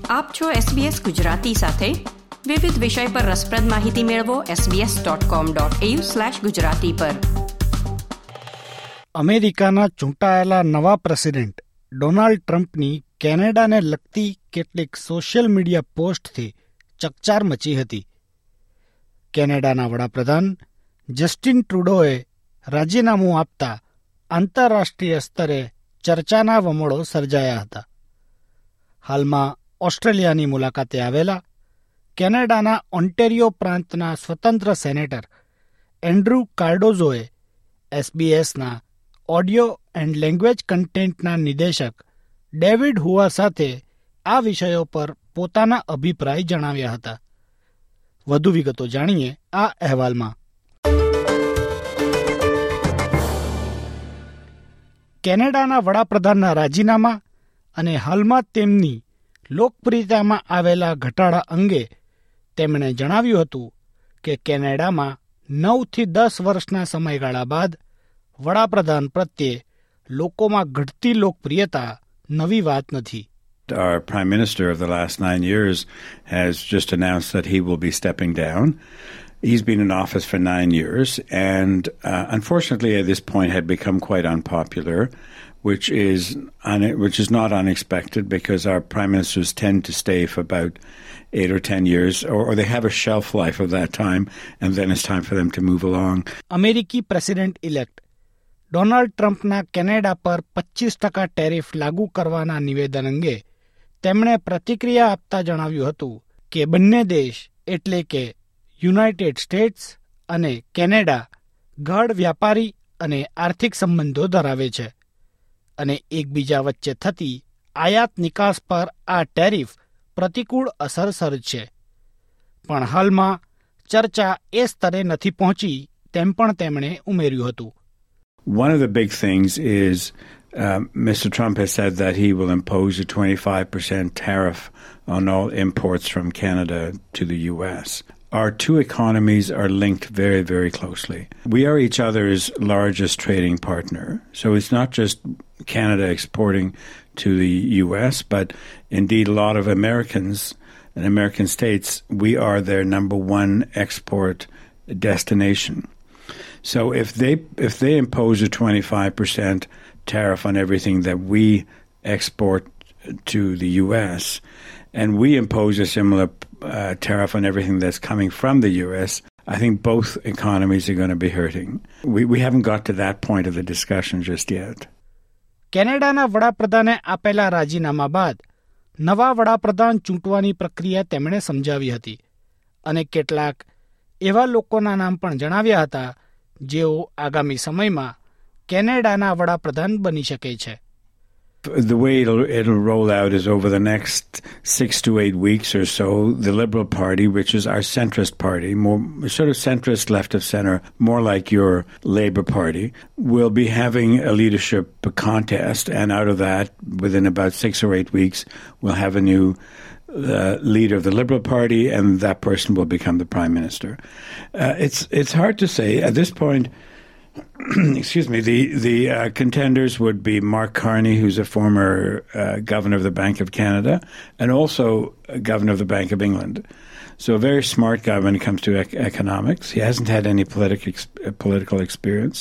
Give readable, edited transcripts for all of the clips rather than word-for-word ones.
આપ છો SBS ગુજરાતી સાથે. વિવિધ વિષય પર રસપ્રદ માહિતી મેળવો sbs.com.au/gujarati પર. અમેરિકાના ચૂંટાયેલા નવા પ્રેસિડેન્ટ ડોનાલ્ડ ટ્રમ્પની કેનેડાને લગતી કેટલીક સોશિયલ મીડિયા પોસ્ટથી ચકચાર મચી હતી. કેનેડાના વડાપ્રધાન જસ્ટિન ટ્રુડોએ રાજીનામું આપતા આંતરરાષ્ટ્રીય સ્તરે ચર્ચાના વમળો સર્જાયા હતા. હાલમાં ઓસ્ટ્રેલિયાની મુલાકાતે આવેલા કેનેડાના ઓન્ટેરિયો પ્રાંતના સ્વતંત્ર સેનેટર એન્ડ્રુ કાર્ડોઝોએ એસબીએસના ઓડિયો એન્ડ લેંગ્વેજ કન્ટેન્ટના નિદેશક ડેવિડ હુઆ સાથે આ વિષયો પર પોતાના અભિપ્રાય જણાવ્યા હતા. વધુ વિગતો જાણીએ આ અહેવાલમાં. કેનેડાના વડાપ્રધાનના રાજીનામા અને હાલમાં તેમની લોકપ્રિયતામાં આવેલા ઘટાડા અંગે તેમણે જણાવ્યું હતું કે કેનેડામાં 9 થી 10 વર્ષના સમયગાળા બાદ વડાપ્રધાન પ્રત્યે લોકોમાં ઘટતી લોકપ્રિયતા નવી વાત નથી. Our Prime Minister of the last 9 years has just announced that he will be stepping down. He's been in office for 9 years and unfortunately at this point had become quite unpopular, which is not unexpected because our Prime Ministers tend to stay for about 8 or 10 years or they have a shelf life of that time and then it's time for them to move along. અમેરિકી president elect Donald ટ્રમ્પના Canada પર 25% tariff લાગુ કરવાના નિવેદન અંગે તેમણે પ્રતિક્રિયા આપતા જણાવ્યું હતું કે બંને દેશ એટલે કે યુનાઇટેડ સ્ટેટ્સ અને કેનેડા ગાઢ વ્યાપારી અને આર્થિક સંબંધો ધરાવે છે અને એકબીજા વચ્ચે થતી આયાત નિકાસ પર આ ટેરિફ પ્રતિકૂળ અસર સર્જશે. પણ હાલમાં ચર્ચા એ સ્તરે નથી પહોંચી તેમ પણ તેમણે ઉમેર્યું હતું. One of the big things is Mr. Trump has said that he will impose a 25% tariff on all imports from Canada to the U.S. Our two economies are linked very, very closely. We are each other's largest trading partner. So it's not just Canada exporting to the U.S., but indeed a lot of Americans and American states, we are their number one export destination. So if they impose a 25% tariff on everything that we export to the U.S., and we impose a similar tariff on everything that's coming from the U.S., I think both economies are going to be hurting. We haven't got to that point of the discussion just yet. કેનેડાના વડાપ્રધાને આપેલા રાજીનામા બાદ નવા વડાપ્રધાન ચૂંટવાની પ્રક્રિયા તેમણે સમજાવી હતી અને કેટલાક એવા લોકોના નામ પણ જણાવ્યા હતા જેઓ આગામી સમયમાં કેનેડાના વડાપ્રધાન બની શકે છે. The way it'll roll out is over the next 6 to 8 weeks or so, the Liberal Party, which is our centrist party, more sort of centrist, left of center, more like your Labour Party, will be having a leadership contest, and out of that, within about 6 or 8 weeks, we'll have a new leader of the Liberal Party, and that person will become the Prime Minister. It's hard to say at this point. Excuse me, the contenders would be Mark Carney, who's a former governor of the Bank of Canada and also governor of the Bank of England. So a very smart guy when it comes to economics. He hasn't had any political experience.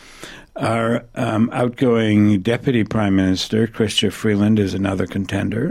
Our outgoing Deputy Prime Minister, Chrystia Freeland, is another contender.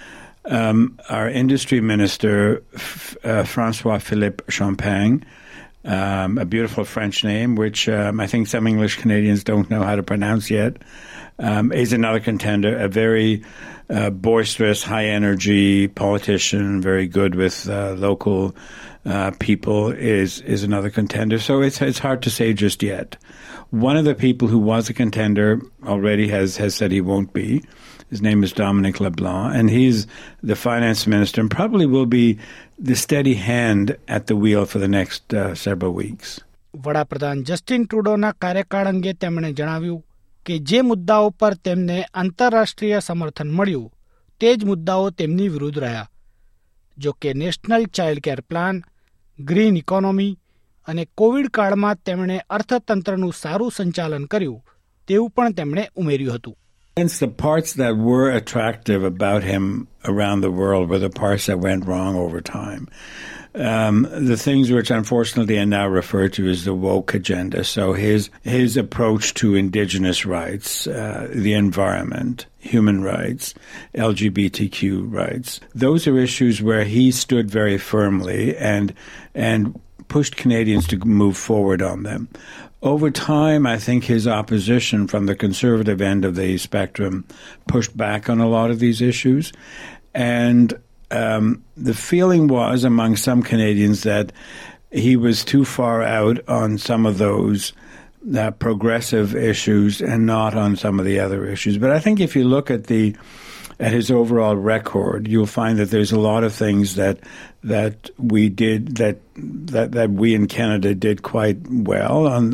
Our Industry Minister, François-Philippe Champagne, a beautiful French name, which I think some English Canadians don't know how to pronounce yet, is another contender, a very boisterous, high-energy politician, very good with local people, is another contender. So it's hard to say just yet. One of the people who was a contender already has said he won't be. His name is Dominic LeBlanc, and he's the finance minister and probably will be the steady hand at the wheel for the next several weeks. વડાપ્રધાન Justin ટ્રુડોના કાર્યકાળ અંગે તેમણે જણાવ્યું કે જે મુદ્દાઓ પર તેમને આંતરરાષ્ટ્રીય સમર્થન મળ્યું તે જ મુદ્દાઓ તેમની વિરુદ્ધ રહ્યા. જો કે national child care plan, green economy અને કોવિડ કાળમાં તેમણે અર્થતંત્રનું સારું સંચાલન કર્યું તેવું પણ તેમણે ઉમેર્યું હતું. Hence, the parts that were attractive about him around the world were the parts that went wrong over time. The things which unfortunately are now referred to as the woke agenda. So his approach to indigenous rights, the environment, human rights, LGBTQ rights, those are issues where he stood very firmly and pushed Canadians to move forward on them. Over time, I think his opposition from the conservative end of the spectrum pushed back on a lot of these issues. And the feeling was among some Canadians that he was too far out on some of those progressive issues and not on some of the other issues. But I think if you look at his overall record, you'll find that there's a lot of things that we did that we in Canada did quite well on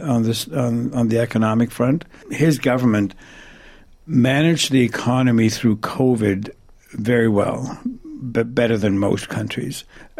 the economic front. His government managed the economy through COVID very well, but better than most countries.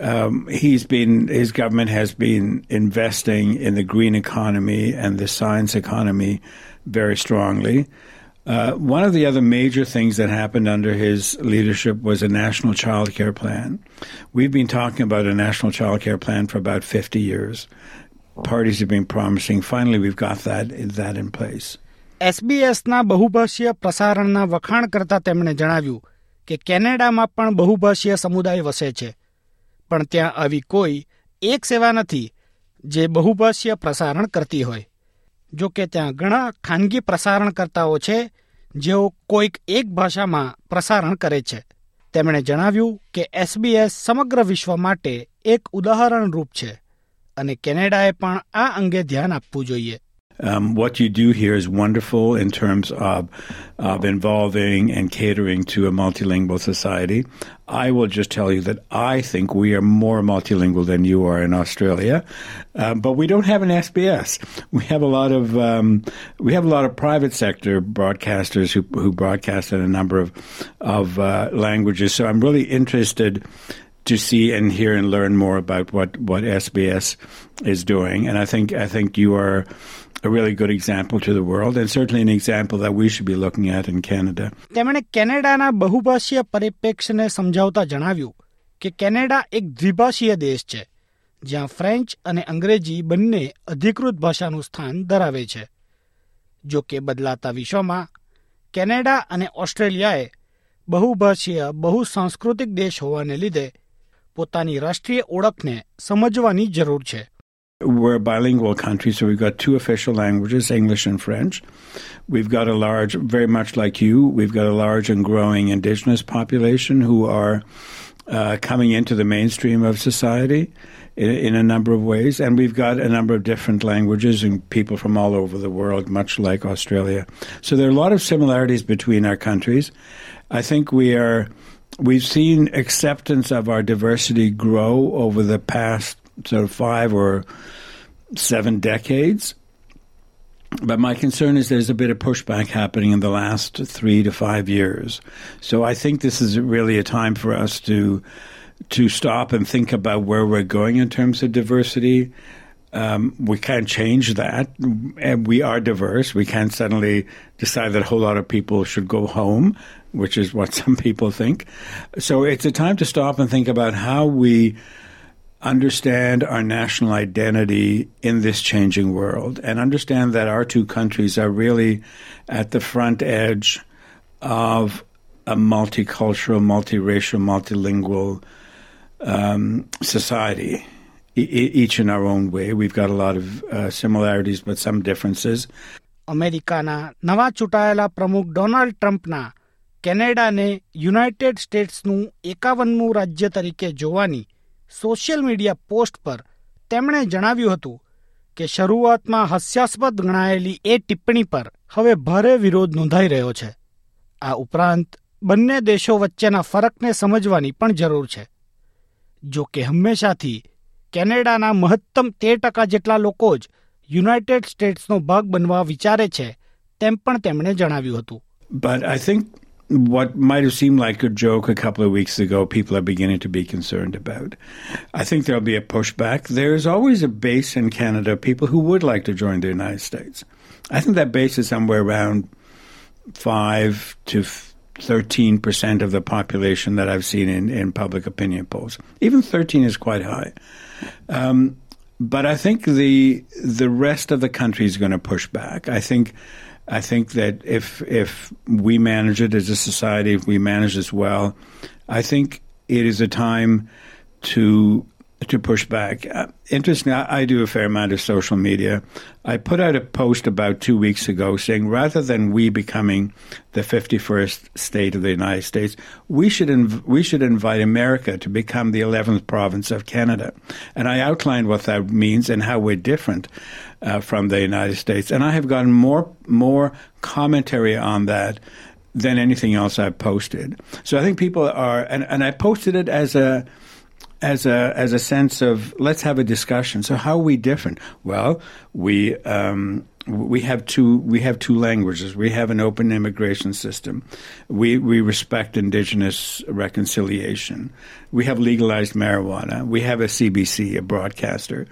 His government has been investing in the green economy and the science economy very strongly. One of the other major things that happened under his leadership was a national child care plan. We've been talking about a national child care plan for about 50 years. Parties have been promising. Finally, we've got that in place. SBS ના બહુભાષીય પ્રસારણના વખાણ કરતા તેમણે જણાવ્યું કે કેનેડામાં પણ બહુભાષીય સમુદાય વસે છે, પણ ત્યાં આવી કોઈ એક સેવા નથી જે બહુભાષીય પ્રસારણ કરતી હોય. જો કે ત્યાં ઘણા ખાનગી પ્રસારણકર્તાઓ છે જેઓ કોઈક એક ભાષામાં પ્રસારણ કરે છે. તેમણે જણાવ્યું કે SBS સમગ્ર વિશ્વ માટે એક ઉદાહરણ રૂપ છે અને કેનેડાએ પણ આ અંગે ધ્યાન આપવું જોઈએ. What you do here is wonderful in terms of involving and catering to a multilingual society. I will just tell you that I think we are more multilingual than you are in Australia, but we don't have an SBS. We have a lot of private sector broadcasters who broadcast in a number of languages. So I'm really interested to see and hear and learn more about what SBS is doing, and I think you are a really good example to the world, and certainly an example that we should be looking at in Canada. તેમણે કેનેડાના બહુભાષીય પરિપ્રેક્ષ્યને સમજાવતા જણાવ્યું કે Canada એક દ્વિભાષીય દેશ છે, જ્યાં French અને અંગ્રેજી બંને અધિકૃત ભાષાનું સ્થાન ધરાવે છે. જો કે બદલાતા વિશ્વમાં કેનેડા અને ઓસ્ટ્રેલિયાએ બહુભાષીય બહુસાંસ્કૃતિક દેશ હોવાને લીધે પોતાની રાષ્ટ્રીય ઓળખને સમજવાની જરૂર છે. We're a bilingual country, so we've got two official languages, English and French. We've got a large, very much like you, we've got a large and growing indigenous population who are coming into the mainstream of society in a number of ways. And we've got a number of different languages and people from all over the world, much like Australia. So there are a lot of similarities between our countries. I think we've seen acceptance of our diversity grow over the past sort of 5 or 7 decades. But my concern is there's a bit of pushback happening in the last 3 to 5 years. So I think this is really a time for us to stop and think about where we're going in terms of diversity. We can't change that. We are diverse. We can't suddenly decide that a whole lot of people should go home, which is what some people think. So it's a time to stop and think about how we understand our national identity in this changing world and understand that our two countries are really at the front edge of a multicultural, multiracial, multilingual society, each in our own way. We've got a lot of similarities, but some differences. અમેરિકાના નવા ચૂંટાયેલા પ્રમુખ Donald ટ્રમ્પના કેનેડાને United સ્ટેટ્સનું 51મું રાજ્ય તરીકે જોવાની social media post પર તેમણે જણાવ્યું હતું કે શરૂઆતમાં હાસ્યાસ્પદ ગણાયેલી એ ટિપ્પણી પર હવે ભારે વિરોધ નોંધાઈ રહ્યો છે. આ ઉપરાંત બંને દેશો વચ્ચેના ફરકને સમજવાની પણ જરૂર છે. જો કે હંમેશાથી કેનેડાના મહત્તમ 13% જેટલા લોકો જ યુનાઇટેડ સ્ટેટ્સનો ભાગ બનવા વિચારે છે, તેમ પણ તેમણે જણાવ્યું હતું. But I think what might have seemed like a joke a couple of weeks ago, people are beginning to be concerned about. I think there'll be a pushback. There's always a base in Canada, people who would like to join the United States. I think that base is somewhere around 5 to 13% of the population that I've seen in public opinion polls. Even 13 is quite high. But I think the rest of the country is going to push back. I think that if we manage it as a society, if we manage this well, I think it is a time to push back. Interestingly, I do a fair amount of social media. I put out a post about 2 weeks ago saying rather than we becoming the 51st state of the United States, we should invite America to become the 11th province of Canada. And I outlined what that means and how we're different from the United States. And I have gotten more commentary on that than anything else I've posted. So I think people are, and I posted it as a sense of let's have a discussion. So how are we different? Well, we have two languages. We have an open immigration system. We respect Indigenous reconciliation. We have legalized marijuana. We have a CBC, a broadcaster,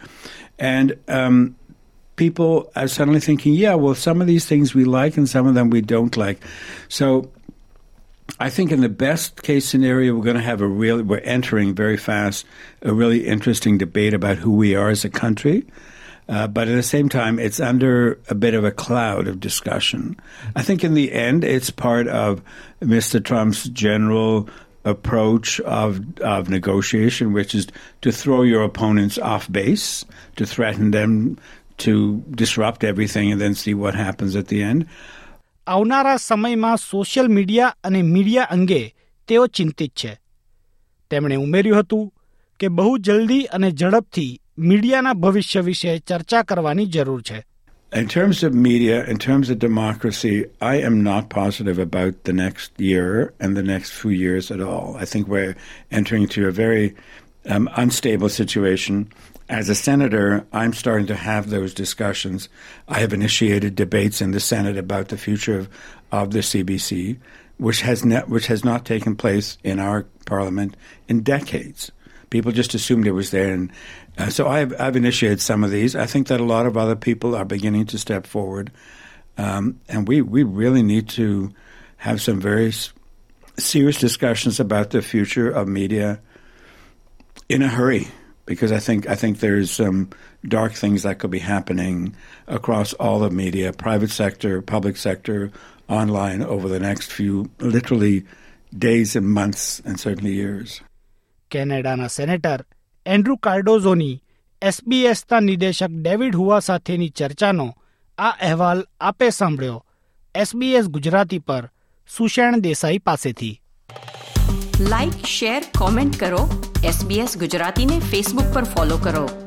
and people are suddenly thinking, yeah, well, some of these things we like and some of them we don't like. So I think in the best case scenario, we're entering very fast a really interesting debate about who we are as a country. But at the same time, it's under a bit of a cloud of discussion. I think in the end, it's part of Mr. Trump's general approach of negotiation, which is to throw your opponents off base, to threaten them, to disrupt everything and then see what happens at the end. આવનારા સમયમાં social media અને media અંગે તેઓ ચિંતિત છે. તેમણે ઉમેર્યું હતું કે બહુ જલ્દી અને ઝડપથી મીડિયાના ભવિષ્ય વિશે ચર્ચા કરવાની જરૂર છે. In terms of media, in terms of democracy, I am not positive about the next year and the next few years at all. I think we're entering into a very unstable situation. As a senator, I'm starting to have those discussions. I have initiated debates in the Senate about the future of the CBC, which has not taken place in our parliament in decades. People just assumed it was there, and so I've initiated some of these. I think that a lot of other people are beginning to step forward, and we really need to have some very serious discussions about the future of media in a hurry. Because I think there's some dark things that could be happening across all of media, private sector, public sector, online over the next few, literally days and months and certainly years. કેનેડાના senator Andrew કાર્ડોઝોની SBS ના નિદેશક David હુઆ સાથેની ચર્ચાનો આ અહેવાલ આપે સાંભળ્યો SBS ગુજરાતી પર સુષેણ દેસાઈ પાસેથી. લાઇક, શેર, કોમેન્ટ કરો. SBS ગુજરાતીને ફેસબુક પર ફોલો કરો.